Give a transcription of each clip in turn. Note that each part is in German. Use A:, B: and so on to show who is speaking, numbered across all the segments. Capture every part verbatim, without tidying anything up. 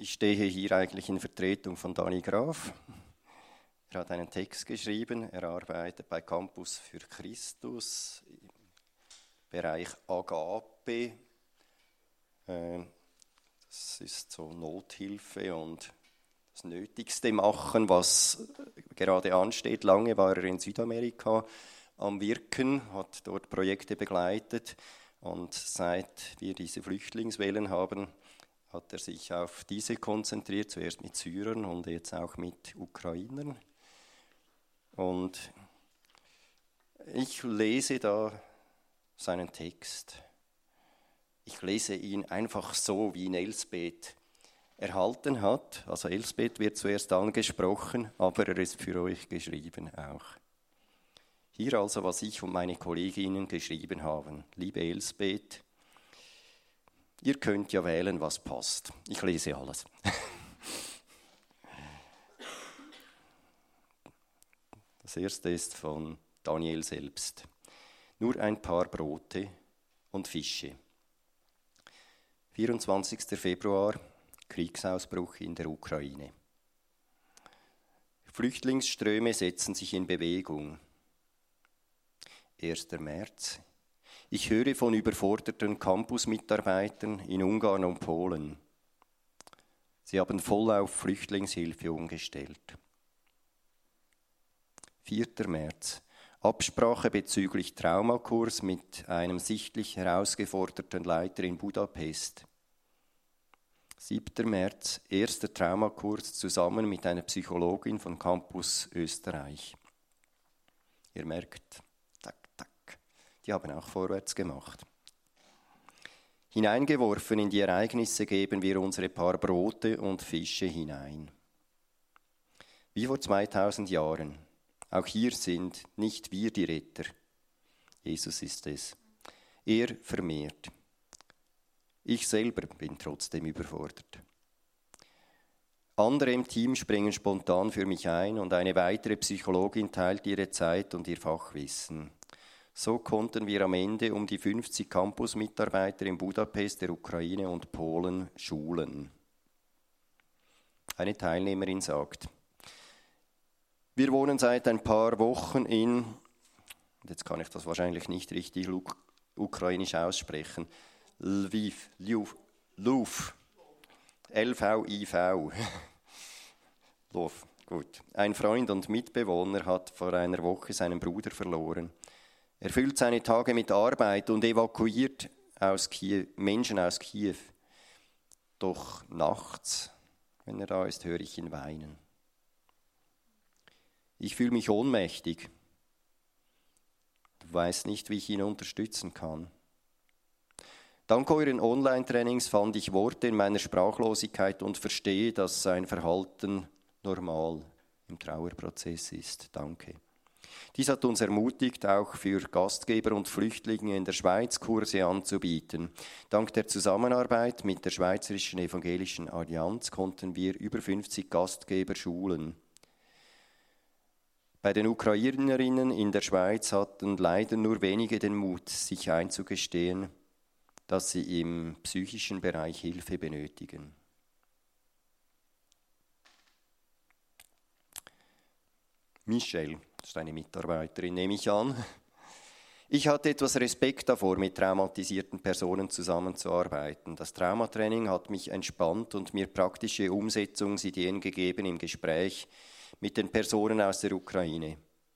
A: Ich stehe hier eigentlich in Vertretung von Dani Graf. Er hat einen Text geschrieben, er arbeitet bei Campus für Christus im Bereich Agape. Das ist so Nothilfe und das Nötigste machen, was gerade ansteht. Lange war er in Südamerika am Wirken, hat dort Projekte begleitet und seit wir diese Flüchtlingswellen haben, hat er sich auf diese konzentriert, zuerst mit Syrern und jetzt auch mit Ukrainern. Und ich lese da seinen Text. Ich lese ihn einfach so, wie ihn Elsbeth erhalten hat. Also Elsbeth wird zuerst angesprochen, aber er ist für euch geschrieben auch. Hier also, was ich und meine Kolleginnen geschrieben haben. Liebe Elsbeth, ihr könnt ja wählen, was passt. Ich lese alles. Das erste ist von Daniel selbst. Nur ein paar Brote und Fische. vierundzwanzigster Februar, Kriegsausbruch in der Ukraine. Flüchtlingsströme setzen sich in Bewegung. erster März. Ich höre von überforderten Campusmitarbeitern in Ungarn und Polen. Sie haben voll auf Flüchtlingshilfe umgestellt. vierter März. Absprache bezüglich Traumakurs mit einem sichtlich herausgeforderten Leiter in Budapest. siebter März. Erster Traumakurs zusammen mit einer Psychologin von Campus Österreich. Ihr merkt, die haben auch vorwärts gemacht. Hineingeworfen in die Ereignisse geben wir unsere paar Brote und Fische hinein. Wie vor zweitausend Jahren. Auch hier sind nicht wir die Retter. Jesus ist es. Er vermehrt. Ich selber bin trotzdem überfordert. Andere im Team springen spontan für mich ein und eine weitere Psychologin teilt ihre Zeit und ihr Fachwissen. So konnten wir am Ende um die fünfzig Campusmitarbeiter in Budapest, der Ukraine und Polen schulen. Eine Teilnehmerin sagt, wir wohnen seit ein paar Wochen in, jetzt kann ich das wahrscheinlich nicht richtig uk- ukrainisch aussprechen, Lviv, Lviv, Lviv, L V I V. Lviv, gut. Ein Freund und Mitbewohner hat vor einer Woche seinen Bruder verloren. Er füllt seine Tage mit Arbeit und evakuiert aus Kiew, Menschen aus Kiew. Doch nachts, wenn er da ist, höre ich ihn weinen. Ich fühle mich ohnmächtig. Du weißt nicht, wie ich ihn unterstützen kann. Dank euren Online-Trainings fand ich Worte in meiner Sprachlosigkeit und verstehe, dass sein Verhalten normal im Trauerprozess ist. Danke. Dies hat uns ermutigt, auch für Gastgeber und Flüchtlinge in der Schweiz Kurse anzubieten. Dank der Zusammenarbeit mit der Schweizerischen Evangelischen Allianz konnten wir über fünfzig Gastgeber schulen. Bei den Ukrainerinnen in der Schweiz hatten leider nur wenige den Mut, sich einzugestehen, dass sie im psychischen Bereich Hilfe benötigen. Michelle, das ist eine Mitarbeiterin, nehme ich an. Ich hatte etwas Respekt davor, mit traumatisierten Personen zusammenzuarbeiten. Das Traumatraining hat mich entspannt und mir praktische Umsetzungsideen gegeben im Gespräch mit den Personen aus der Ukraine.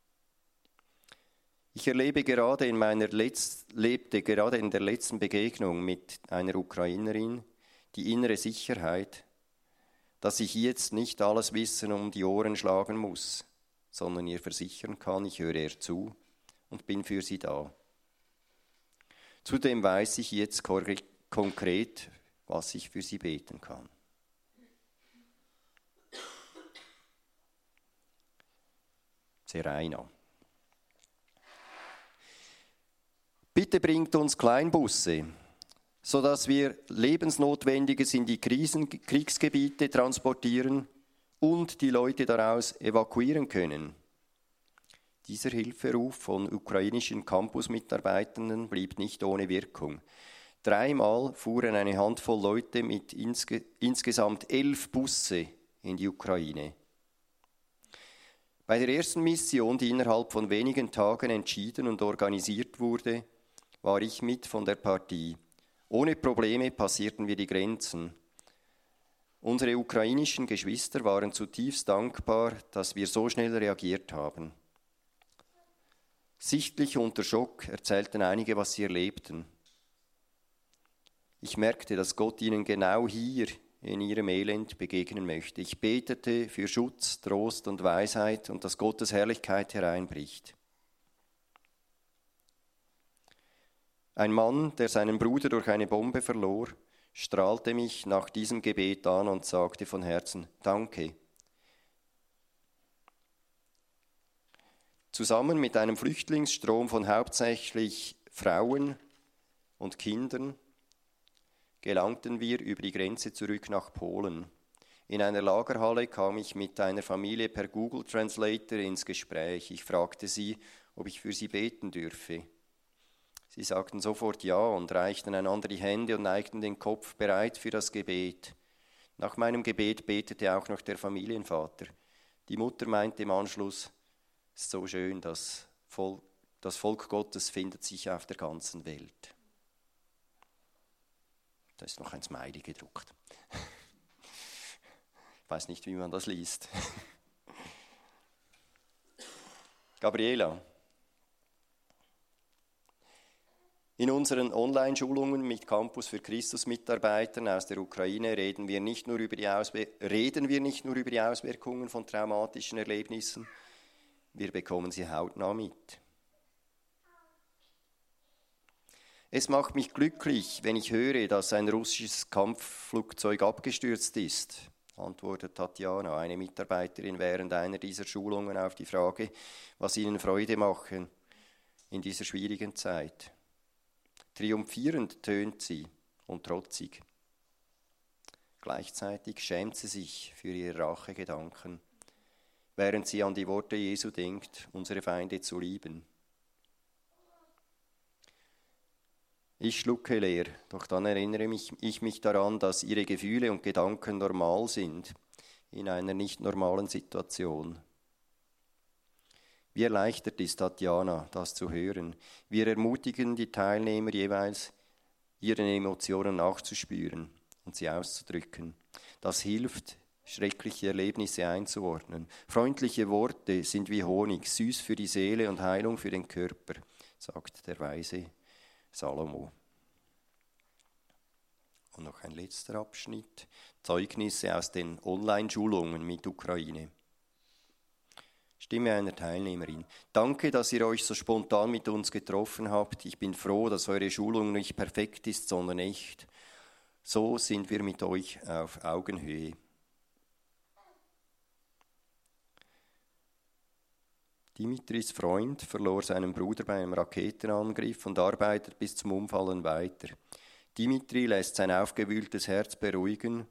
A: Ich erlebe gerade in meiner Letz- lebte gerade in der letzten Begegnung mit einer Ukrainerin die innere Sicherheit, dass ich jetzt nicht alles Wissen um die Ohren schlagen muss, sondern ihr versichern kann, ich höre ihr zu und bin für sie da. Zudem weiß ich jetzt konkret, was ich für sie beten kann. Seraina. Bitte bringt uns Kleinbusse, sodass wir Lebensnotwendiges in die Krisen- Kriegsgebiete transportieren und die Leute daraus evakuieren können. Dieser Hilferuf von ukrainischen Campusmitarbeitenden blieb nicht ohne Wirkung. Dreimal fuhren eine Handvoll Leute mit insge- insgesamt elf Busse in die Ukraine. Bei der ersten Mission, die innerhalb von wenigen Tagen entschieden und organisiert wurde, war ich mit von der Partie. Ohne Probleme passierten wir die Grenzen. Unsere ukrainischen Geschwister waren zutiefst dankbar, dass wir so schnell reagiert haben. Sichtlich unter Schock erzählten einige, was sie erlebten. Ich merkte, dass Gott ihnen genau hier in ihrem Elend begegnen möchte. Ich betete für Schutz, Trost und Weisheit und dass Gottes Herrlichkeit hereinbricht. Ein Mann, der seinen Bruder durch eine Bombe verlor, strahlte mich nach diesem Gebet an und sagte von Herzen: Danke. Zusammen mit einem Flüchtlingsstrom von hauptsächlich Frauen und Kindern gelangten wir über die Grenze zurück nach Polen. In einer Lagerhalle kam ich mit einer Familie per Google Translator ins Gespräch. Ich fragte sie, ob ich für sie beten dürfe. Sie sagten sofort ja und reichten einander die Hände und neigten den Kopf bereit für das Gebet. Nach meinem Gebet betete auch noch der Familienvater. Die Mutter meinte im Anschluss: Es ist so schön, das Volk, das Volk Gottes findet sich auf der ganzen Welt. Da ist noch ein Smiley gedruckt. Ich weiß nicht, wie man das liest. Gabriela. In unseren Online-Schulungen mit Campus für Christus-Mitarbeitern aus der Ukraine reden wir, nicht nur über die Auswir- reden wir nicht nur über die Auswirkungen von traumatischen Erlebnissen, wir bekommen sie hautnah mit. Es macht mich glücklich, wenn ich höre, dass ein russisches Kampfflugzeug abgestürzt ist, antwortet Tatjana, eine Mitarbeiterin, während einer dieser Schulungen auf die Frage, was ihnen Freude mache in dieser schwierigen Zeit. Triumphierend tönt sie und trotzig. Gleichzeitig schämt sie sich für ihre Rachegedanken, während sie an die Worte Jesu denkt, unsere Feinde zu lieben. Ich schlucke leer, doch dann erinnere mich, ich mich daran, dass ihre Gefühle und Gedanken normal sind in einer nicht normalen Situation. Wie erleichtert ist Tatjana, das zu hören. Wir ermutigen die Teilnehmer jeweils, ihren Emotionen nachzuspüren und sie auszudrücken. Das hilft, schreckliche Erlebnisse einzuordnen. Freundliche Worte sind wie Honig, süß für die Seele und Heilung für den Körper, sagt der weise Salomo. Und noch ein letzter Abschnitt. Zeugnisse aus den Online-Schulungen mit Ukraine. Stimme einer Teilnehmerin. Danke, dass ihr euch so spontan mit uns getroffen habt. Ich bin froh, dass eure Schulung nicht perfekt ist, sondern echt. So sind wir mit euch auf Augenhöhe. Dimitris Freund verlor seinen Bruder bei einem Raketenangriff und arbeitet bis zum Umfallen weiter. Dimitri lässt sein aufgewühltes Herz beruhigen,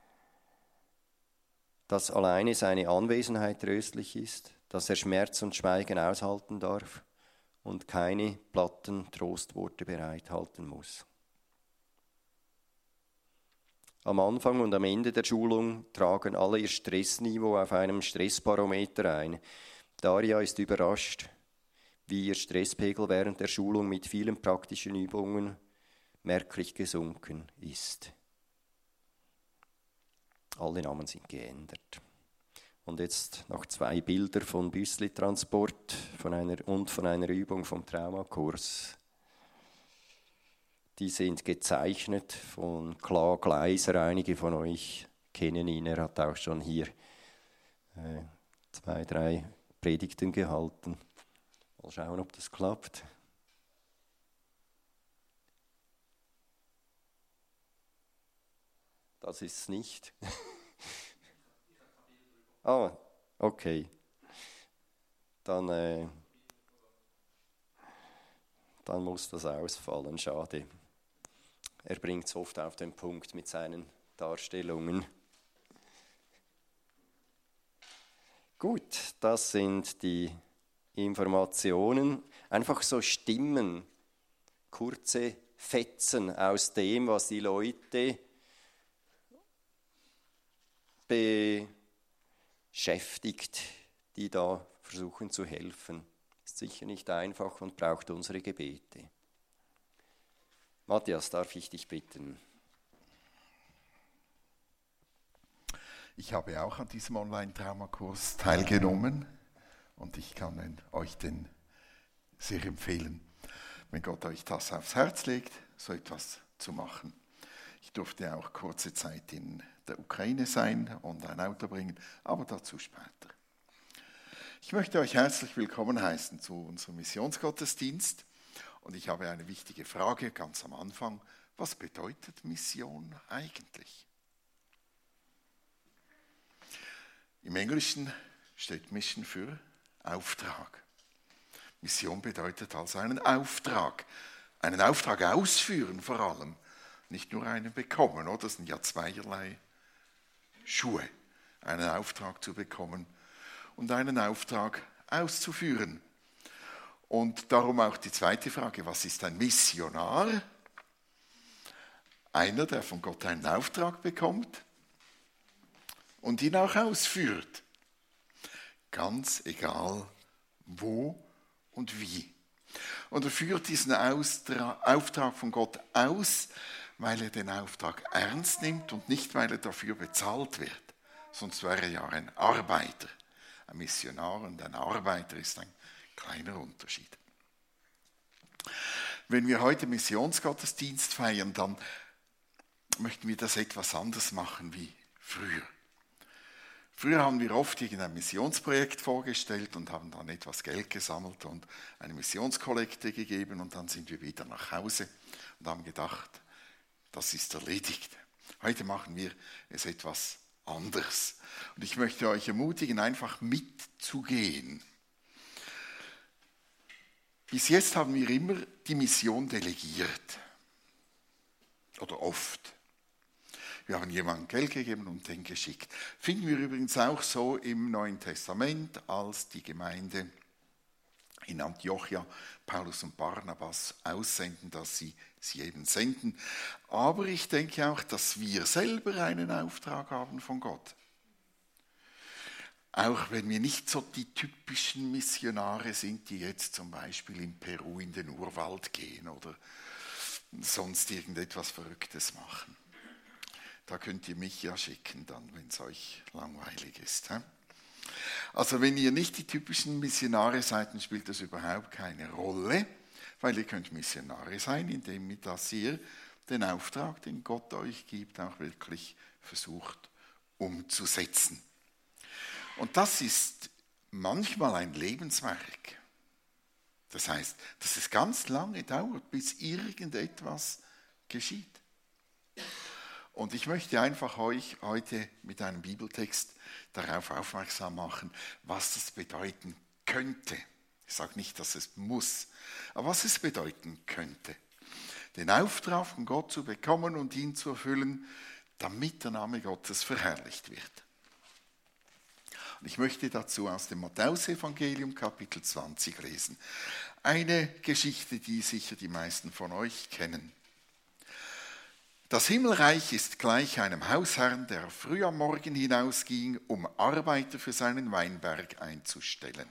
A: dass alleine seine Anwesenheit tröstlich ist, dass er Schmerz und Schweigen aushalten darf und keine platten Trostworte bereithalten muss. Am Anfang und am Ende der Schulung tragen alle ihr Stressniveau auf einem Stressbarometer ein. Daria ist überrascht, wie ihr Stresspegel während der Schulung mit vielen praktischen Übungen merklich gesunken ist. Alle Namen sind geändert. Und jetzt noch zwei Bilder von Büssli-Transport von einer, und von einer Übung vom Traumakurs. Die sind gezeichnet von Klaas Gleiser. Einige von euch kennen ihn. Er hat auch schon hier äh, zwei, drei Predigten gehalten. Mal schauen, ob das klappt. Das ist es nicht. Ah, okay. Dann, äh, dann muss das ausfallen, schade. Er bringt es oft auf den Punkt mit seinen Darstellungen. Gut, das sind die Informationen. Einfach so Stimmen, kurze Fetzen aus dem, was die Leute beschäftigt, die da versuchen zu helfen. Ist sicher nicht einfach und braucht unsere Gebete. Matthias, darf ich dich bitten?
B: Ich habe auch an diesem Online-Traumakurs teilgenommen und ich kann euch den sehr empfehlen, wenn Gott euch das aufs Herz legt, so etwas zu machen. Ich durfte auch kurze Zeit in der Ukraine sein und ein Auto bringen, aber dazu später. Ich möchte euch herzlich willkommen heißen zu unserem Missionsgottesdienst und ich habe eine wichtige Frage ganz am Anfang. Was bedeutet Mission eigentlich? Im Englischen steht Mission für Auftrag. Mission bedeutet also einen Auftrag, einen Auftrag ausführen vor allem, nicht nur einen bekommen, oder? Das sind ja zweierlei Schuhe, einen Auftrag zu bekommen und einen Auftrag auszuführen. Und darum auch die zweite Frage, was ist ein Missionar? Einer, der von Gott einen Auftrag bekommt und ihn auch ausführt. Ganz egal, wo und wie. Und er führt diesen Austra- Auftrag von Gott aus, weil er den Auftrag ernst nimmt und nicht, weil er dafür bezahlt wird. Sonst wäre er ja ein Arbeiter. Ein Missionar und ein Arbeiter ist ein kleiner Unterschied. Wenn wir heute Missionsgottesdienst feiern, dann möchten wir das etwas anders machen wie früher. Früher haben wir oft irgendein Missionsprojekt vorgestellt und haben dann etwas Geld gesammelt und eine Missionskollekte gegeben und dann sind wir wieder nach Hause und haben gedacht, das ist erledigt. Heute machen wir es etwas anders. Und ich möchte euch ermutigen, einfach mitzugehen. Bis jetzt haben wir immer die Mission delegiert. Oder oft. Wir haben jemandem Geld gegeben und den geschickt. Finden wir übrigens auch so im Neuen Testament, als die Gemeinde in Antiochia Paulus und Barnabas aussenden, dass sie sie eben senden. Aber ich denke auch, dass wir selber einen Auftrag haben von Gott. Auch wenn wir nicht so die typischen Missionare sind, die jetzt zum Beispiel in Peru in den Urwald gehen oder sonst irgendetwas Verrücktes machen. Da könnt ihr mich ja schicken dann, wenn es euch langweilig ist. He? Also wenn ihr nicht die typischen Missionare seid, dann spielt das überhaupt keine Rolle, weil ihr könnt Missionare sein, indem dass ihr den Auftrag, den Gott euch gibt, auch wirklich versucht umzusetzen. Und das ist manchmal ein Lebenswerk. Das heißt, dass es ganz lange dauert, bis irgendetwas geschieht. Und ich möchte einfach euch heute mit einem Bibeltext darauf aufmerksam machen, was das bedeuten könnte. Ich sage nicht, dass es muss, aber was es bedeuten könnte. Den Auftrag von Gott zu bekommen und ihn zu erfüllen, damit der Name Gottes verherrlicht wird. Und ich möchte dazu aus dem Matthäusevangelium Kapitel zwanzig lesen. Eine Geschichte, die sicher die meisten von euch kennen. Das Himmelreich ist gleich einem Hausherrn, der früh am Morgen hinausging, um Arbeiter für seinen Weinberg einzustellen.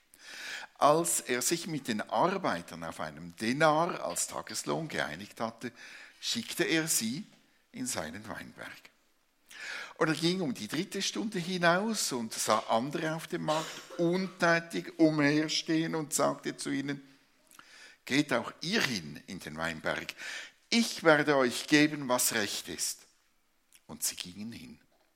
B: Als er sich mit den Arbeitern auf einem Denar als Tageslohn geeinigt hatte, schickte er sie in seinen Weinberg. Und er ging um die dritte Stunde hinaus und sah andere auf dem Markt untätig umherstehen und sagte zu ihnen, geht auch ihr hin in den Weinberg. Ich werde euch geben, was recht ist. Und sie gingen hin.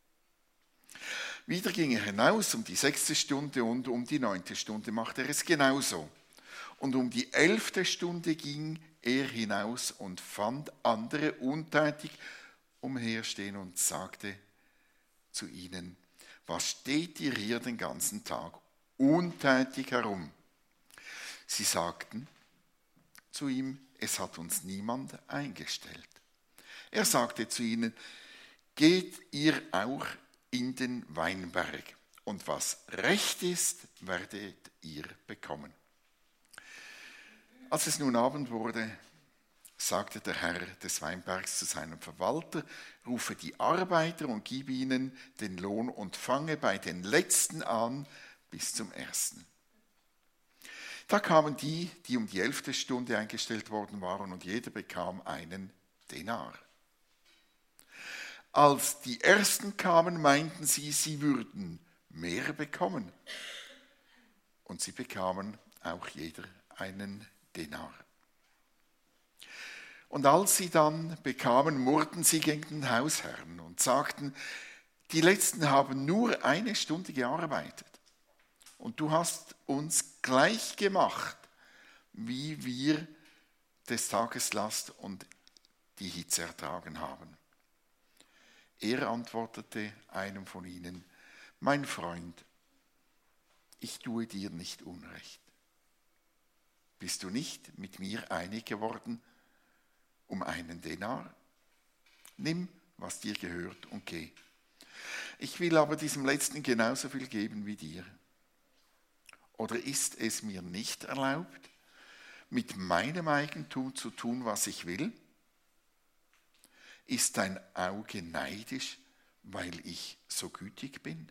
B: Wieder ging er hinaus um die sechste Stunde und um die neunte Stunde machte er es genauso. Und um die elfte Stunde ging er hinaus und fand andere untätig umherstehen und sagte zu ihnen, was steht ihr hier den ganzen Tag untätig herum? Sie sagten zu ihm, es hat uns niemand eingestellt. Er sagte zu ihnen, geht ihr auch in den Weinberg und was recht ist, werdet ihr bekommen. Als es nun Abend wurde, sagte der Herr des Weinbergs zu seinem Verwalter, rufe die Arbeiter und gib ihnen den Lohn und fange bei den Letzten an bis zum Ersten. Da kamen die, die um die elfte Stunde eingestellt worden waren, und jeder bekam einen Denar. Als die Ersten kamen, meinten sie, sie würden mehr bekommen. Und sie bekamen auch jeder einen Denar. Und als sie dann bekamen, murrten sie gegen den Hausherrn und sagten, die Letzten haben nur eine Stunde gearbeitet. Und du hast uns gleich gemacht, wie wir des Tages Last und die Hitze ertragen haben. Er antwortete einem von ihnen, mein Freund, ich tue dir nicht Unrecht. Bist du nicht mit mir einig geworden um einen Denar? Nimm, was dir gehört, und geh. Ich will aber diesem Letzten genauso viel geben wie dir. Oder ist es mir nicht erlaubt, mit meinem Eigentum zu tun, was ich will? Ist dein Auge neidisch, weil ich so gütig bin?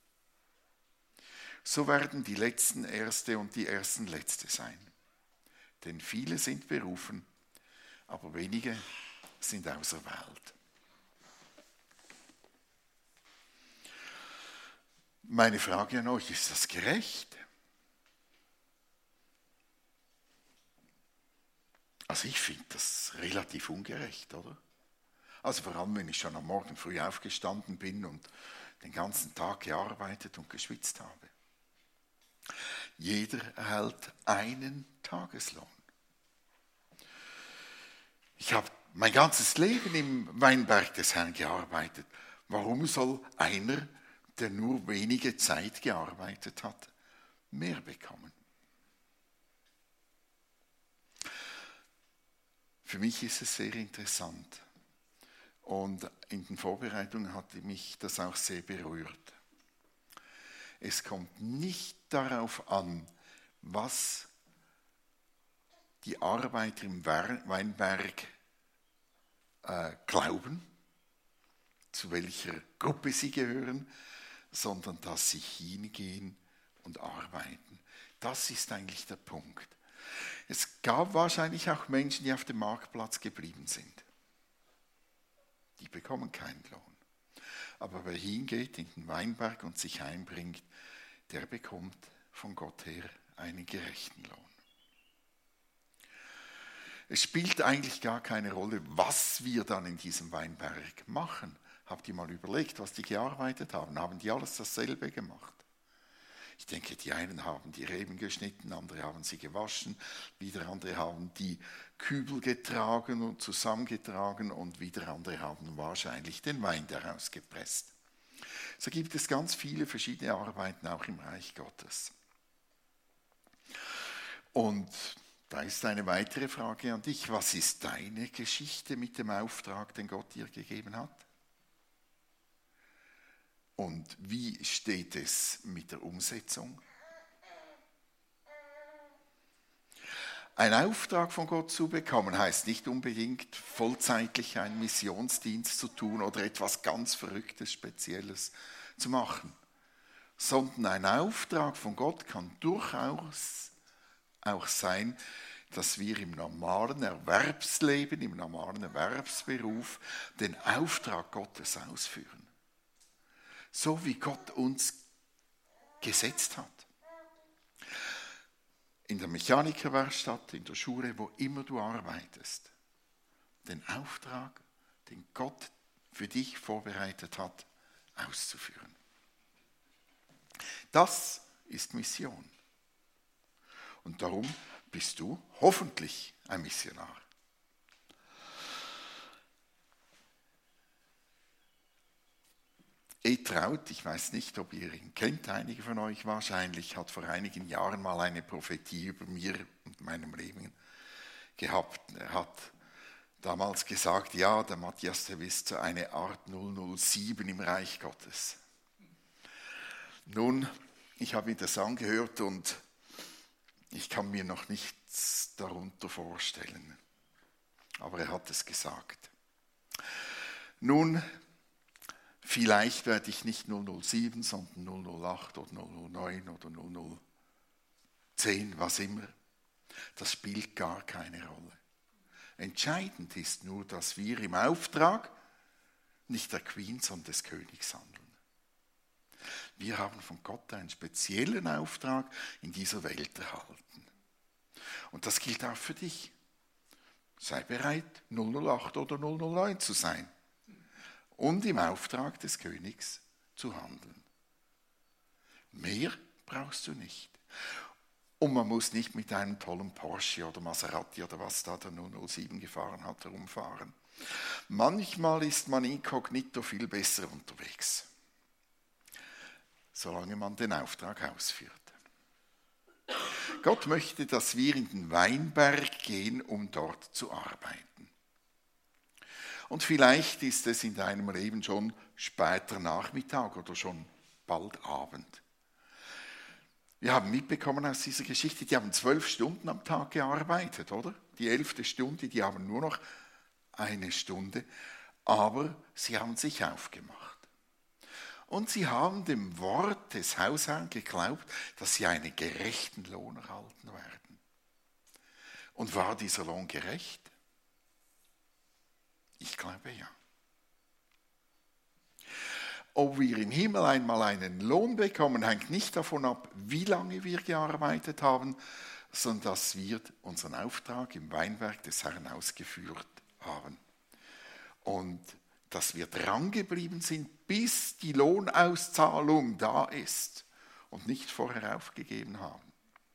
B: So werden die Letzten Erste und die Ersten Letzte sein. Denn viele sind berufen, aber wenige sind auserwählt. Meine Frage an euch, ist das gerecht? Also ich finde das relativ ungerecht, oder? Also vor allem, wenn ich schon am Morgen früh aufgestanden bin und den ganzen Tag gearbeitet und geschwitzt habe. Jeder erhält einen Tageslohn. Ich habe mein ganzes Leben im Weinberg des Herrn gearbeitet. Warum soll einer, der nur wenige Zeit gearbeitet hat, mehr bekommen? Für mich ist es sehr interessant. Und in den Vorbereitungen hatte mich das auch sehr berührt. Es kommt nicht darauf an, was die Arbeiter im Weinberg äh, glauben, zu welcher Gruppe sie gehören, sondern dass sie hingehen und arbeiten. Das ist eigentlich der Punkt. Es gab wahrscheinlich auch Menschen, die auf dem Marktplatz geblieben sind. Die bekommen keinen Lohn. Aber wer hingeht in den Weinberg und sich einbringt, der bekommt von Gott her einen gerechten Lohn. Es spielt eigentlich gar keine Rolle, was wir dann in diesem Weinberg machen. Habt ihr mal überlegt, was die gearbeitet haben? Haben die alles dasselbe gemacht? Ich denke, die einen haben die Reben geschnitten, andere haben sie gewaschen, wieder andere haben die Kübel getragen und zusammengetragen und wieder andere haben wahrscheinlich den Wein daraus gepresst. So gibt es ganz viele verschiedene Arbeiten auch im Reich Gottes. Und da ist eine weitere Frage an dich. Was ist deine Geschichte mit dem Auftrag, den Gott dir gegeben hat? Und wie steht es mit der Umsetzung? Ein Auftrag von Gott zu bekommen, heißt nicht unbedingt vollzeitlich einen Missionsdienst zu tun oder etwas ganz Verrücktes, Spezielles zu machen, sondern ein Auftrag von Gott kann durchaus auch sein, dass wir im normalen Erwerbsleben, im normalen Erwerbsberuf den Auftrag Gottes ausführen. So wie Gott uns gesetzt hat. In der Mechanikerwerkstatt, in der Schule, wo immer du arbeitest. Den Auftrag, den Gott für dich vorbereitet hat, auszuführen. Das ist Mission. Und darum bist du hoffentlich ein Missionar. Etraut, ich weiß nicht, ob ihr ihn kennt, einige von euch wahrscheinlich, hat vor einigen Jahren mal eine Prophetie über mir und meinem Leben gehabt. Er hat damals gesagt, ja, der Matthias, der ist so eine Art null null sieben im Reich Gottes. Nun, ich habe mir das angehört und ich kann mir noch nichts darunter vorstellen. Aber er hat es gesagt. Nun, vielleicht werde ich nicht null null sieben, sondern null null acht oder null null neun oder null null zehn, was immer. Das spielt gar keine Rolle. Entscheidend ist nur, dass wir im Auftrag nicht der Queen, sondern des Königs handeln. Wir haben von Gott einen speziellen Auftrag in dieser Welt erhalten. Und das gilt auch für dich. Sei bereit, null null acht oder null null neun zu sein und im Auftrag des Königs zu handeln. Mehr brauchst du nicht. Und man muss nicht mit einem tollen Porsche oder Maserati oder was da der null null sieben gefahren hat, herumfahren. Manchmal ist man inkognito viel besser unterwegs, solange man den Auftrag ausführt. Gott möchte, dass wir in den Weinberg gehen, um dort zu arbeiten. Und vielleicht ist es in deinem Leben schon später Nachmittag oder schon bald Abend. Wir haben mitbekommen aus dieser Geschichte, die haben zwölf Stunden am Tag gearbeitet, oder? Die elfte Stunde, die haben nur noch eine Stunde, aber sie haben sich aufgemacht. Und sie haben dem Wort des Hausherrn geglaubt, dass sie einen gerechten Lohn erhalten werden. Und war dieser Lohn gerecht? Ich glaube ja. Ob wir im Himmel einmal einen Lohn bekommen, hängt nicht davon ab, wie lange wir gearbeitet haben, sondern dass wir unseren Auftrag im Weinberg des Herrn ausgeführt haben. Und dass wir drangeblieben sind, bis die Lohnauszahlung da ist und nicht vorher aufgegeben haben.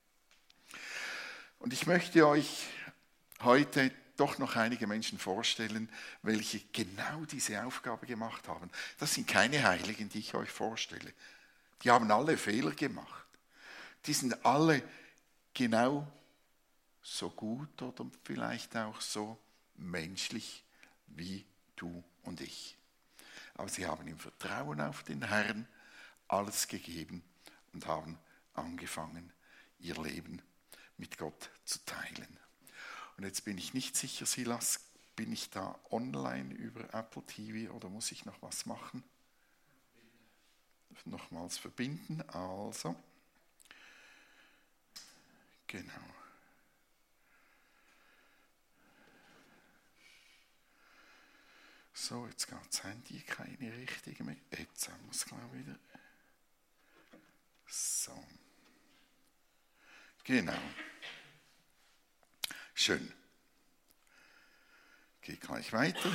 B: Und ich möchte euch heute doch noch einige Menschen vorstellen, welche genau diese Aufgabe gemacht haben. Das sind keine Heiligen, die ich euch vorstelle. Die haben alle Fehler gemacht. Die sind alle genau so gut oder vielleicht auch so menschlich wie du und ich. Aber sie haben im Vertrauen auf den Herrn alles gegeben und haben angefangen, ihr Leben mit Gott zu teilen. Und jetzt bin ich nicht sicher, Silas, bin ich da online über Apple T V oder muss ich noch was machen? Nochmals verbinden, also. Genau. So, jetzt geht das Handy keine richtige mehr. Jetzt haben wir es gleich wieder. So. Genau. Schön. Gehe gleich weiter.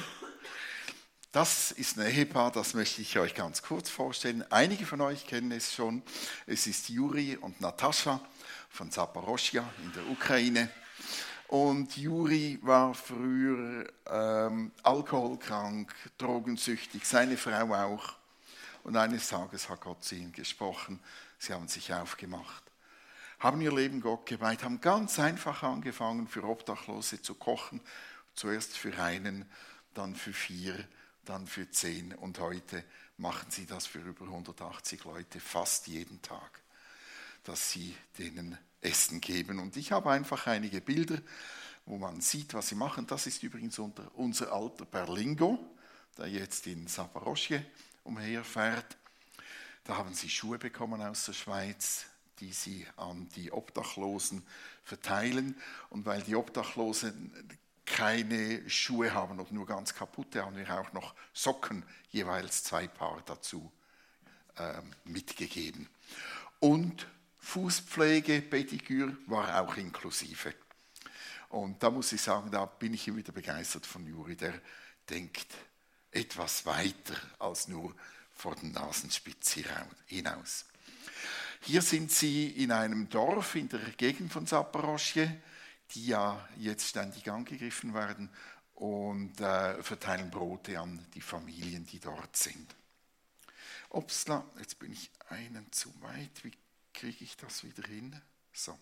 B: Das ist ein Ehepaar, das möchte ich euch ganz kurz vorstellen. Einige von euch kennen es schon. Es ist Juri und Natascha von Zaporoschja in der Ukraine. Und Juri war früher ähm, alkoholkrank, drogensüchtig, seine Frau auch. Und eines Tages hat Gott zu ihnen gesprochen. Sie haben sich aufgemacht, haben ihr Leben Gott geweiht, haben ganz einfach angefangen, für Obdachlose zu kochen. Zuerst für einen, dann für vier, dann für zehn. Und heute machen sie das für über hundertachtzig Leute fast jeden Tag, dass sie denen Essen geben. Und ich habe einfach einige Bilder, wo man sieht, was sie machen. Das ist übrigens unter, unser alter Berlingo, der jetzt in Zaporoschje umherfährt. Da haben sie Schuhe bekommen aus der Schweiz, die sie an die Obdachlosen verteilen. Und weil die Obdachlosen keine Schuhe haben oder nur ganz kaputte, haben wir auch noch Socken, jeweils zwei Paar dazu äh, mitgegeben. Und Fußpflege, Pediküre war auch inklusive. Und da muss ich sagen, da bin ich wieder begeistert von Juri, der denkt etwas weiter als nur vor den Nasenspitze hinaus. Hier sind sie in einem Dorf in der Gegend von Zaporoschje, die ja jetzt ständig angegriffen werden, und äh, verteilen Brote an die Familien, die dort sind. Upsla, jetzt bin ich einen zu weit. Wie kriege ich das wieder hin? So,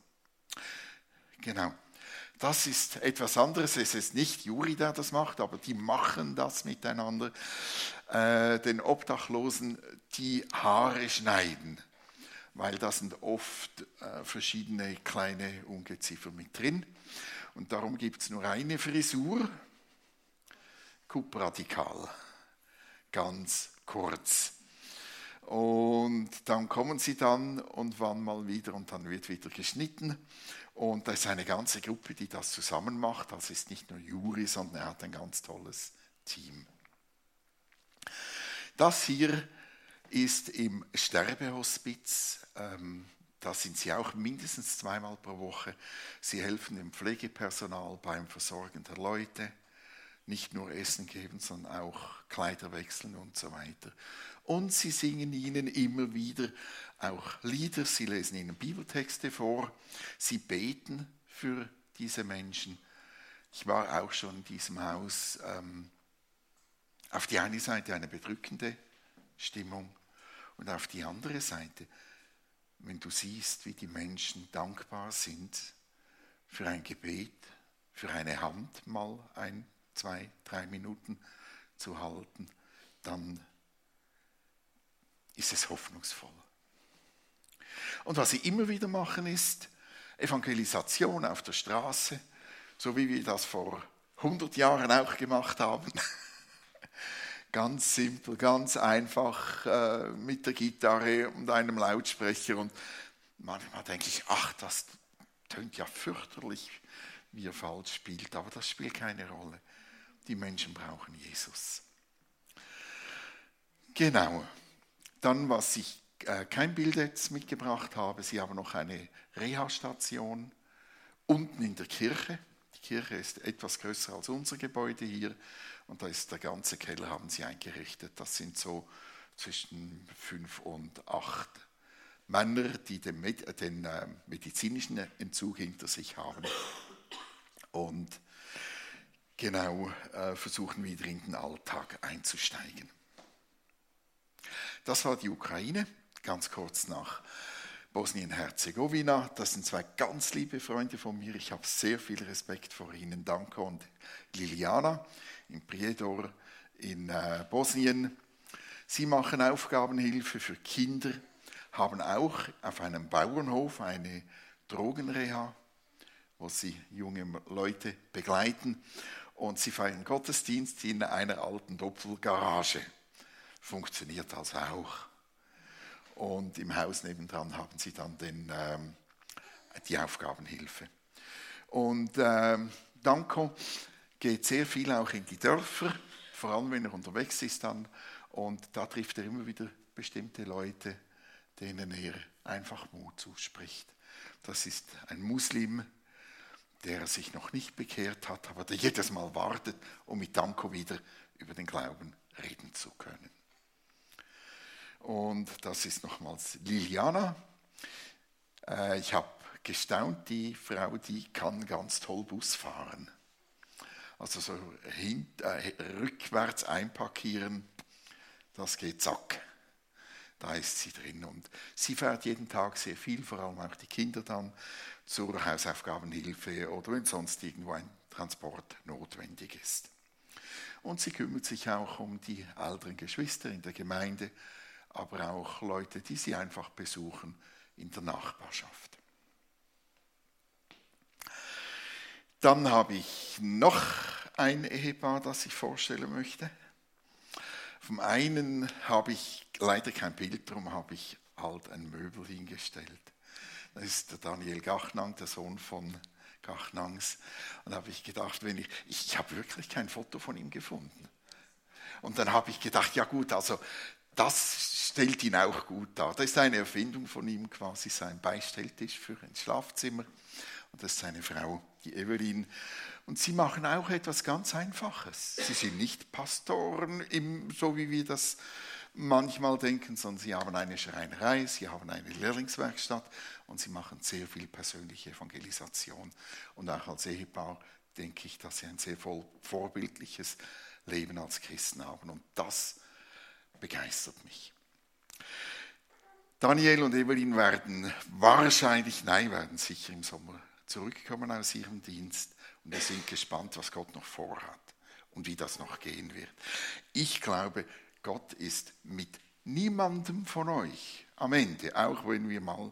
B: genau. Das ist etwas anderes. Es ist nicht Juri, der das macht, aber die machen das miteinander. Äh, den Obdachlosen die Haare schneiden, weil da sind oft äh, verschiedene kleine Ungeziefer mit drin. Und darum gibt es nur eine Frisur. Kup-Radikal, ganz kurz. Und dann kommen sie dann und wann mal wieder und dann wird wieder geschnitten. Und da ist eine ganze Gruppe, die das zusammen macht. Also ist nicht nur Juri, sondern er hat ein ganz tolles Team. Das hier ist im Sterbehospiz. Da sind sie auch mindestens zweimal pro Woche. Sie helfen dem Pflegepersonal beim Versorgen der Leute. Nicht nur Essen geben, sondern auch Kleider wechseln und so weiter. Und sie singen ihnen immer wieder auch Lieder, sie lesen ihnen Bibeltexte vor, sie beten für diese Menschen. Ich war auch schon in diesem Haus. Ähm, auf die eine Seite eine bedrückende Stimmung und auf die andere Seite, wenn du siehst, wie die Menschen dankbar sind für ein Gebet, für eine Hand mal ein, zwei, drei Minuten zu halten, dann ist es hoffnungsvoll. Und was sie immer wieder machen, ist Evangelisation auf der Straße, so wie wir das vor hundert Jahren auch gemacht haben. Ganz simpel, ganz einfach, äh, mit der Gitarre und einem Lautsprecher. Und manchmal denke ich, ach, das tönt ja fürchterlich, wie er falsch spielt. Aber das spielt keine Rolle. Die Menschen brauchen Jesus. Genau. Dann, was ich äh, kein Bild jetzt mitgebracht habe, sie haben noch eine Reha-Station unten in der Kirche. Die Kirche ist etwas größer als unser Gebäude hier und da ist der ganze Keller, haben sie eingerichtet. Das sind so zwischen fünf und acht Männer, die den, Med- den äh, medizinischen Entzug hinter sich haben und genau äh, versuchen wieder in den Alltag einzusteigen. Das war die Ukraine, ganz kurz nach Bosnien-Herzegowina. Das sind zwei ganz liebe Freunde von mir. Ich habe sehr viel Respekt vor ihnen. Danko und Liliana in Prijedor in äh, Bosnien. Sie machen Aufgabenhilfe für Kinder, haben auch auf einem Bauernhof eine Drogenreha, wo sie junge Leute begleiten. Und sie feiern Gottesdienst in einer alten Doppelgarage. Funktioniert also auch. Und im Haus nebendran haben sie dann den, ähm, die Aufgabenhilfe. Und ähm, Danko geht sehr viel auch in die Dörfer, vor allem wenn er unterwegs ist dann. Und da trifft er immer wieder bestimmte Leute, denen er einfach Mut zuspricht. Das ist ein Muslim, der sich noch nicht bekehrt hat, aber der jedes Mal wartet, um mit Danko wieder über den Glauben reden zu können. Und das ist nochmals Liliana. Äh, ich habe gestaunt, die Frau, die kann ganz toll Bus fahren. Also so hint, äh, rückwärts einparkieren, das geht zack. Da ist sie drin. Und sie fährt jeden Tag sehr viel, vor allem auch die Kinder dann, zur Hausaufgabenhilfe oder wenn sonst irgendwo ein Transport notwendig ist. Und sie kümmert sich auch um die älteren Geschwister in der Gemeinde, aber auch Leute, die sie einfach besuchen in der Nachbarschaft. Dann habe ich noch ein Ehepaar, das ich vorstellen möchte. Vom einen habe ich leider kein Bild, darum habe ich halt ein Möbel hingestellt. Das ist der Daniel Gachnang, der Sohn von Gachnangs. Und da habe ich gedacht, wenn ich, ich habe wirklich kein Foto von ihm gefunden. Und dann habe ich gedacht, ja gut, also das stellt ihn auch gut dar. Das ist eine Erfindung von ihm, quasi sein Beistelltisch für ein Schlafzimmer. Und das ist seine Frau, die Evelyn. Und sie machen auch etwas ganz Einfaches. Sie sind nicht Pastoren, im, so wie wir das manchmal denken, sondern sie haben eine Schreinerei, sie haben eine Lehrlingswerkstatt und sie machen sehr viel persönliche Evangelisation. Und auch als Ehepaar denke ich, dass sie ein sehr vorbildliches Leben als Christen haben. Und das begeistert mich. Daniel und Evelyn werden wahrscheinlich, nein, werden sicher im Sommer zurückkommen aus ihrem Dienst und wir sind gespannt, was Gott noch vorhat und wie das noch gehen wird. Ich glaube, Gott ist mit niemandem von euch am Ende, auch wenn wir mal,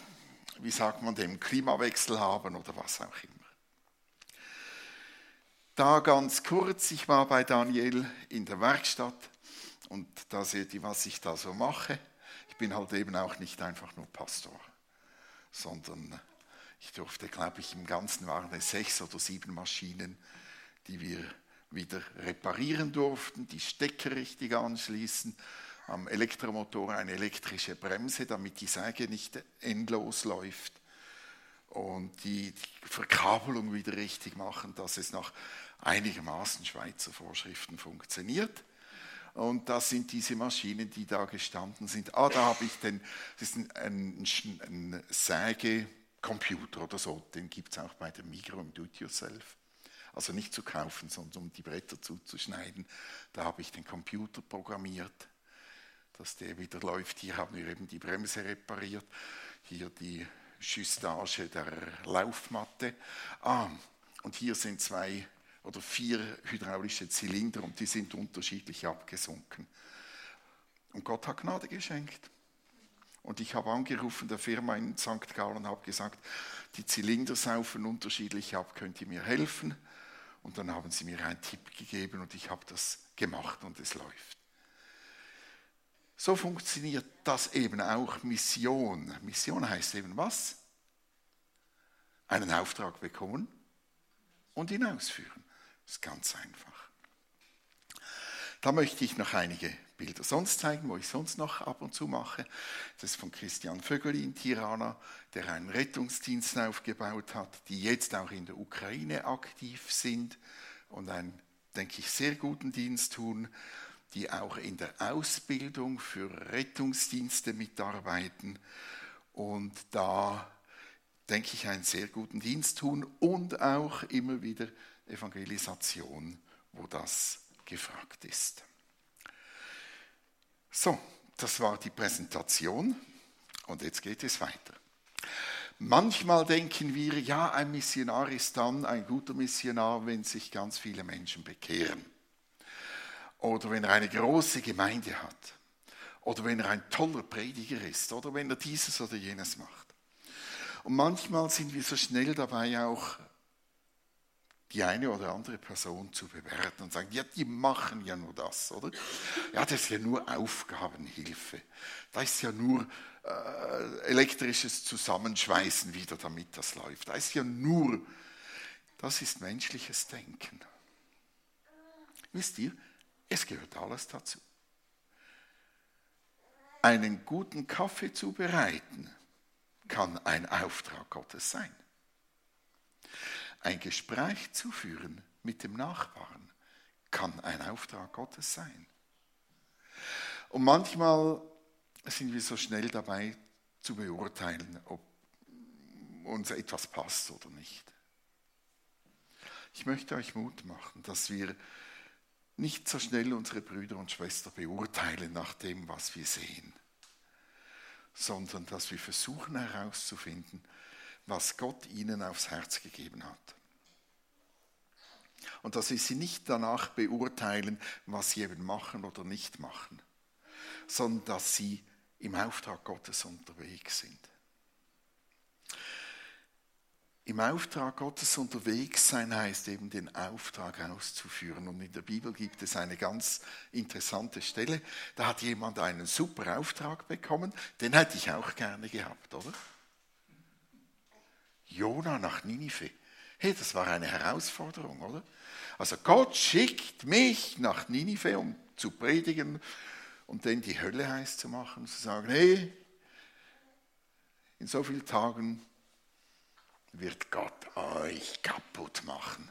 B: wie sagt man dem, Klimawechsel haben oder was auch immer. Da ganz kurz, ich war bei Daniel in der Werkstatt und da seht ihr, was ich da so mache. Ich bin halt eben auch nicht einfach nur Pastor, sondern ich durfte, glaube ich, im Ganzen waren es sechs oder sieben Maschinen, die wir wieder reparieren durften, die Stecker richtig anschließen, am Elektromotor eine elektrische Bremse, damit die Säge nicht endlos läuft und die, die Verkabelung wieder richtig machen, dass es nach einigermaßen Schweizer Vorschriften funktioniert. Und das sind diese Maschinen, die da gestanden sind. Ah, da habe ich den, das ist ein, ein, ein Sägecomputer oder so, den gibt es auch bei der Migros im Do-it-yourself. Also nicht zu kaufen, sondern um die Bretter zuzuschneiden. Da habe ich den Computer programmiert, dass der wieder läuft. Hier haben wir eben die Bremse repariert. Hier die Justage der Laufmatte. Ah, und hier sind zwei oder vier hydraulische Zylinder und die sind unterschiedlich abgesunken. Und Gott hat Gnade geschenkt. Und ich habe angerufen der Firma in Sankt Gallen und habe gesagt, die Zylinder saufen unterschiedlich ab, könnt ihr mir helfen? Und dann haben sie mir einen Tipp gegeben und ich habe das gemacht und es läuft. So funktioniert das eben auch Mission. Mission heißt eben was? Einen Auftrag bekommen und ihn ausführen. Das ist ganz einfach. Da möchte ich noch einige Bilder sonst zeigen, wo ich sonst noch ab und zu mache. Das ist von Christian Vögeli in Tirana, der einen Rettungsdienst aufgebaut hat, die jetzt auch in der Ukraine aktiv sind und einen, denke ich, sehr guten Dienst tun, die auch in der Ausbildung für Rettungsdienste mitarbeiten und da, denke ich, einen sehr guten Dienst tun und auch immer wieder Evangelisation, wo das gefragt ist. So, das war die Präsentation und jetzt geht es weiter. Manchmal denken wir, ja, ein Missionar ist dann ein guter Missionar, wenn sich ganz viele Menschen bekehren. Oder wenn er eine große Gemeinde hat. Oder wenn er ein toller Prediger ist. Oder wenn er dieses oder jenes macht. Und manchmal sind wir so schnell dabei, auch die eine oder andere Person zu bewerten und sagen, ja, die machen ja nur das, oder? Ja, das ist ja nur Aufgabenhilfe. Da ist ja nur äh, elektrisches Zusammenschweißen wieder, damit das läuft. Da ist ja nur, das ist menschliches Denken. Wisst ihr, es gehört alles dazu. Einen guten Kaffee zu bereiten, kann ein Auftrag Gottes sein. Ein Gespräch zu führen mit dem Nachbarn kann ein Auftrag Gottes sein. Und manchmal sind wir so schnell dabei zu beurteilen, ob uns etwas passt oder nicht. Ich möchte euch Mut machen, dass wir nicht so schnell unsere Brüder und Schwestern beurteilen nach dem, was wir sehen, sondern dass wir versuchen herauszufinden, was Gott ihnen aufs Herz gegeben hat. Und dass wir sie nicht danach beurteilen, was sie eben machen oder nicht machen, sondern dass sie im Auftrag Gottes unterwegs sind. Im Auftrag Gottes unterwegs sein heißt eben den Auftrag auszuführen. Und in der Bibel gibt es eine ganz interessante Stelle, da hat jemand einen super Auftrag bekommen, den hätte ich auch gerne gehabt, oder? Jona nach Ninive. Hey, das war eine Herausforderung, oder? Also Gott schickt mich nach Ninive, um zu predigen und dann die Hölle heiß zu machen, zu sagen, hey, in so vielen Tagen wird Gott euch kaputt machen.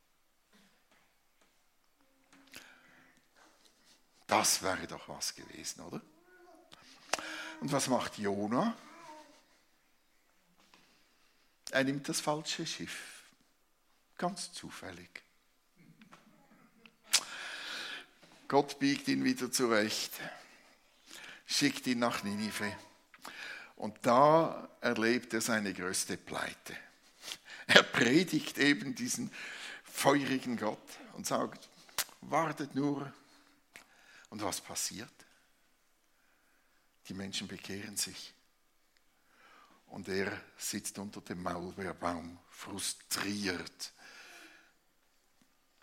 B: Das wäre doch was gewesen, oder? Und was macht Jona? Er nimmt das falsche Schiff. Ganz zufällig. Gott biegt ihn wieder zurecht, schickt ihn nach Ninive. Und da erlebt er seine größte Pleite. Er predigt eben diesen feurigen Gott und sagt, wartet nur. Und was passiert? Die Menschen bekehren sich. Und er sitzt unter dem Maulbeerbaum, frustriert.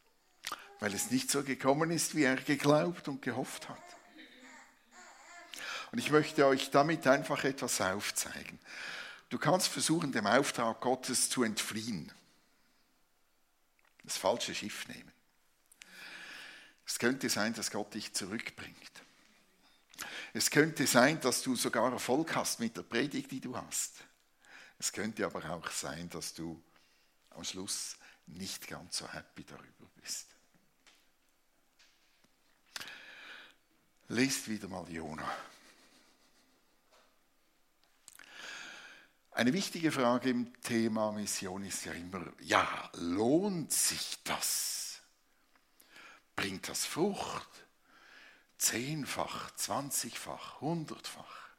B: weil es nicht so gekommen ist, wie er geglaubt und gehofft hat. Und ich möchte euch damit einfach etwas aufzeigen. Du kannst versuchen, dem Auftrag Gottes zu entfliehen. Das falsche Schiff nehmen. Es könnte sein, dass Gott dich zurückbringt. Es könnte sein, dass du sogar Erfolg hast mit der Predigt, die du hast. Es könnte aber auch sein, dass du am Schluss nicht ganz so happy darüber bist. Lest wieder mal Jona. Eine wichtige Frage im Thema Mission ist ja immer, ja, lohnt sich das? Bringt das Frucht? Zehnfach, zwanzigfach, hundertfach?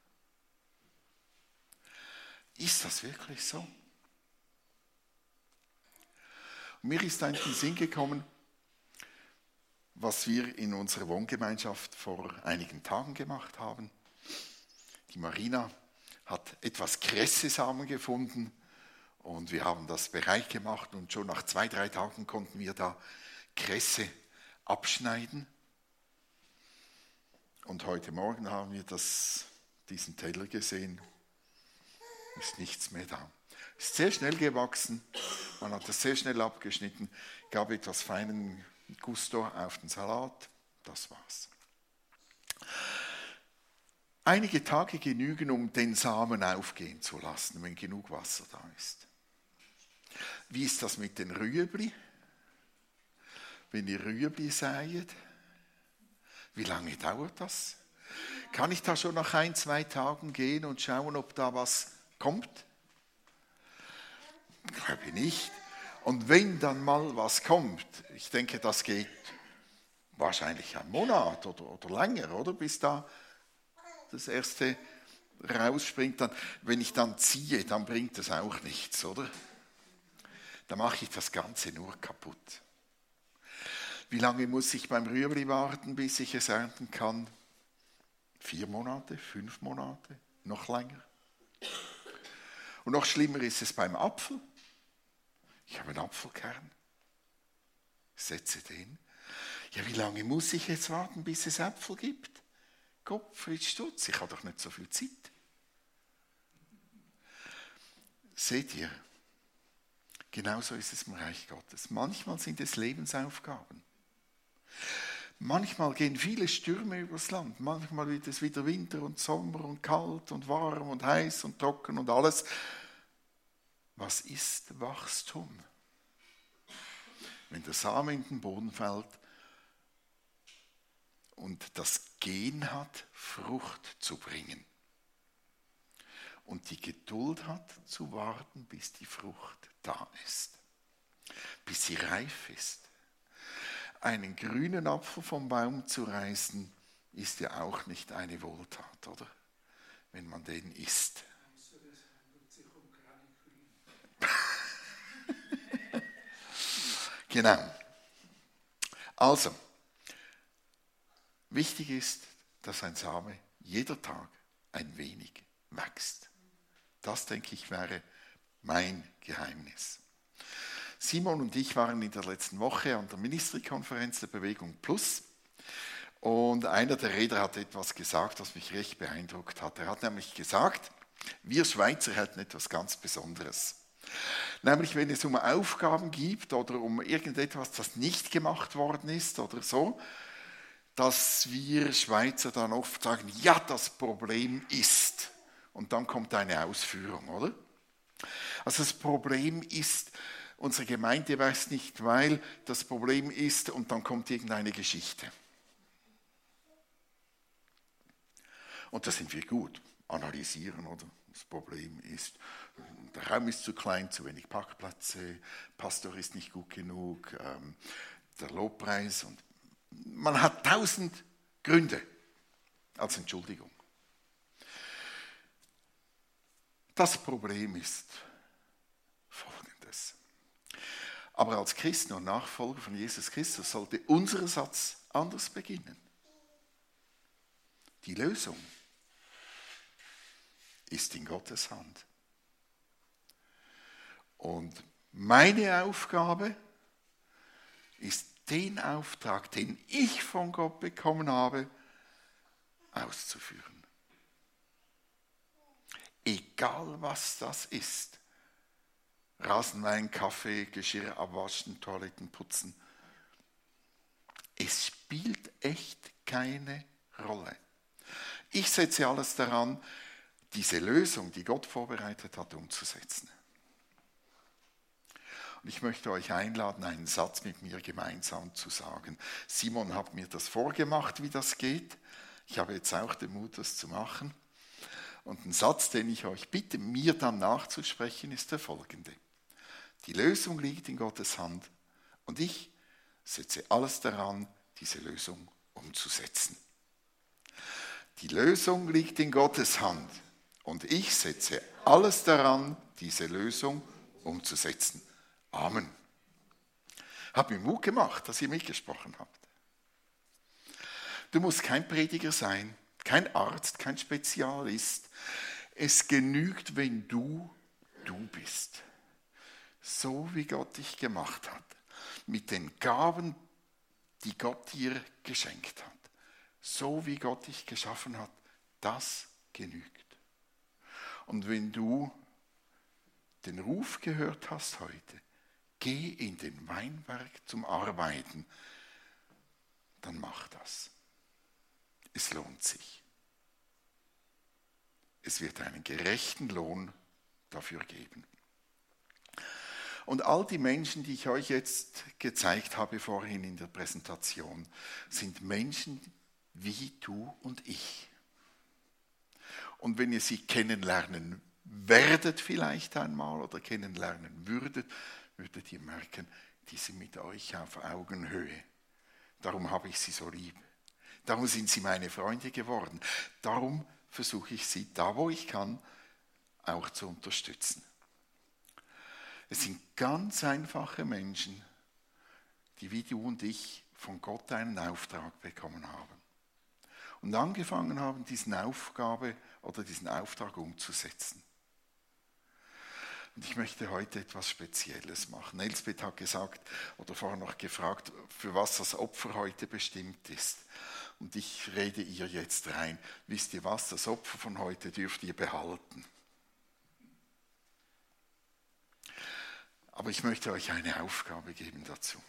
B: Ist das wirklich so? Und mir ist in den Sinn gekommen, was wir in unserer Wohngemeinschaft vor einigen Tagen gemacht haben. Die Marina hat etwas Kresse-Samen gefunden und wir haben das bereit gemacht und schon nach zwei, drei Tagen konnten wir da Kresse abschneiden. Und heute Morgen haben wir das, diesen Teller gesehen, ist nichts mehr da. Ist sehr schnell gewachsen, man hat das sehr schnell abgeschnitten, gab etwas feinen Gusto auf den Salat, das war's. Einige Tage genügen, um den Samen aufgehen zu lassen, wenn genug Wasser da ist. Wie ist das mit den Rüebli? Wenn ihr Rüebli säet, wie lange dauert das? Kann ich da schon nach ein, zwei Tagen gehen und schauen, ob da was kommt? Ich glaube nicht. Und wenn dann mal was kommt, ich denke, das geht wahrscheinlich einen Monat oder, oder länger, oder? Bis da das erste rausspringt. Dann, wenn ich dann ziehe, dann bringt das auch nichts, oder? Dann mache ich das Ganze nur kaputt. Wie lange muss ich beim Rüebli warten, bis ich es ernten kann? Vier Monate, fünf Monate, noch länger. Und noch schlimmer ist es beim Apfel. Ich habe einen Apfelkern, setze den. Ja, wie lange muss ich jetzt warten, bis es Äpfel gibt? Gottfried Stutz, ich habe doch nicht so viel Zeit. Seht ihr, genauso ist es im Reich Gottes. Manchmal sind es Lebensaufgaben. Manchmal gehen viele Stürme übers Land. Manchmal wird es wieder Winter und Sommer und kalt und warm und heiß und trocken und alles. Was ist Wachstum? Wenn der Same in den Boden fällt und das Gen hat, Frucht zu bringen. Und die Geduld hat, zu warten, bis die Frucht da ist. Bis sie reif ist. Einen grünen Apfel vom Baum zu reißen, ist ja auch nicht eine Wohltat, oder? Wenn man den isst. Genau. Also, wichtig ist, dass ein Same jeder Tag ein wenig wächst. Das, denke ich, wäre mein Geheimnis. Simon und ich waren in der letzten Woche an der Ministry-Konferenz der Bewegung Plus und einer der Redner hat etwas gesagt, was mich recht beeindruckt hat. Er hat nämlich gesagt, wir Schweizer hätten etwas ganz Besonderes. Nämlich, wenn es um Aufgaben gibt oder um irgendetwas, das nicht gemacht worden ist oder so, dass wir Schweizer dann oft sagen, ja, das Problem ist. Und dann kommt eine Ausführung, oder? Also das Problem ist, unsere Gemeinde weiß nicht, weil das Problem ist und dann kommt irgendeine Geschichte. Und da sind wir gut, analysieren, oder? Das Problem ist, der Raum ist zu klein, zu wenig Parkplätze, Pastor ist nicht gut genug, ähm, der Lobpreis und man hat tausend Gründe als Entschuldigung. Das Problem ist folgendes. Aber als Christen und Nachfolger von Jesus Christus sollte unser Satz anders beginnen. Die Lösung ist in Gottes Hand. Und meine Aufgabe ist, den Auftrag, den ich von Gott bekommen habe, auszuführen. Egal was das ist. Rasenmähen, Kaffee, Geschirr abwaschen, Toiletten putzen. Es spielt echt keine Rolle. Ich setze alles daran, diese Lösung, die Gott vorbereitet hat, umzusetzen. Und ich möchte euch einladen, einen Satz mit mir gemeinsam zu sagen. Simon hat mir das vorgemacht, wie das geht. Ich habe jetzt auch den Mut, das zu machen. Und ein Satz, den ich euch bitte, mir dann nachzusprechen, ist der folgende. Die Lösung liegt in Gottes Hand und ich setze alles daran, diese Lösung umzusetzen. Die Lösung liegt in Gottes Hand und ich setze alles daran, diese Lösung umzusetzen. Amen. Hat mir Mut gemacht, dass ihr mitgesprochen habt. Du musst kein Prediger sein, kein Arzt, kein Spezialist. Es genügt, wenn du du bist. So wie Gott dich gemacht hat. Mit den Gaben, die Gott dir geschenkt hat. So wie Gott dich geschaffen hat. Das genügt. Und wenn du den Ruf gehört hast heute, geh in den Weinberg zum Arbeiten, dann mach das. Es lohnt sich. Es wird einen gerechten Lohn dafür geben. Und all die Menschen, die ich euch jetzt gezeigt habe vorhin in der Präsentation, sind Menschen wie du und ich. Und wenn ihr sie kennenlernen werdet vielleicht einmal oder kennenlernen würdet, würdet ihr merken, die sind mit euch auf Augenhöhe. Darum habe ich sie so lieb. Darum sind sie meine Freunde geworden. Darum versuche ich sie, da wo ich kann, auch zu unterstützen. Es sind ganz einfache Menschen, die wie du und ich von Gott einen Auftrag bekommen haben. Und angefangen haben, diesen Aufgabe oder diesen Auftrag umzusetzen. Und ich möchte heute etwas Spezielles machen. Elsbeth hat gesagt oder vorher noch gefragt, für was das Opfer heute bestimmt ist. Und ich rede ihr jetzt rein. Wisst ihr was, das Opfer von heute dürft ihr behalten. Aber ich möchte euch eine Aufgabe geben dazu.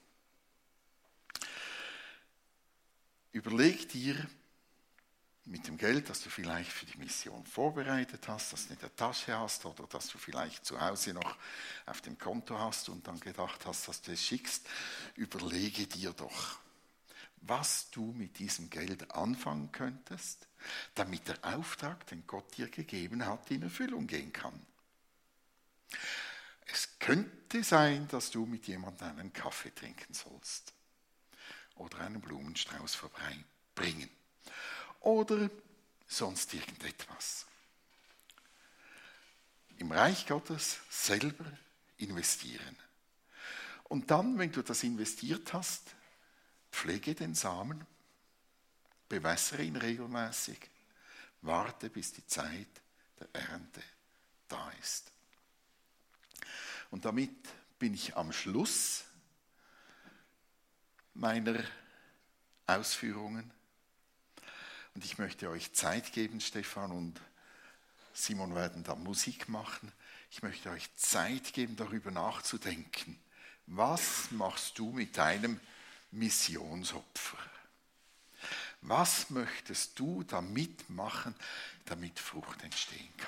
B: Überleg dir mit dem Geld, das du vielleicht für die Mission vorbereitet hast, das du in der Tasche hast oder das du vielleicht zu Hause noch auf dem Konto hast und dann gedacht hast, dass du es schickst, überlege dir doch, was du mit diesem Geld anfangen könntest, damit der Auftrag, den Gott dir gegeben hat, in Erfüllung gehen kann. Es könnte sein, dass du mit jemandem einen Kaffee trinken sollst oder einen Blumenstrauß vorbeibringen oder sonst irgendetwas. Im Reich Gottes selber investieren. Und dann, wenn du das investiert hast, pflege den Samen, bewässere ihn regelmäßig, warte, bis die Zeit der Ernte da ist. Und damit bin ich am Schluss meiner Ausführungen. Und ich möchte euch Zeit geben, Stefan und Simon werden da Musik machen. Ich möchte euch Zeit geben, darüber nachzudenken. Was machst du mit deinem Missionsopfer? Was möchtest du damit machen, damit Frucht entstehen kann?